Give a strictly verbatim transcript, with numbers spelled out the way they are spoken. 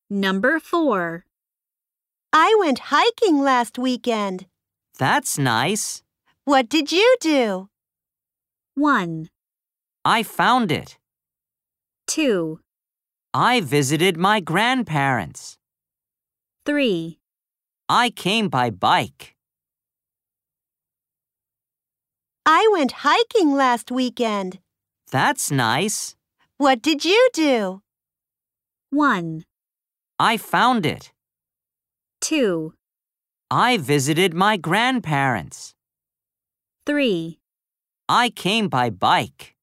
Number four. I went hiking last weekend. That's nice. What did you do? One. I found it. Two. I visited my grandparents. Three. I came by bike. I went hiking last weekend. That's nice. What did you do? One. I found it. Two. I visited my grandparents. Three. I came by bike.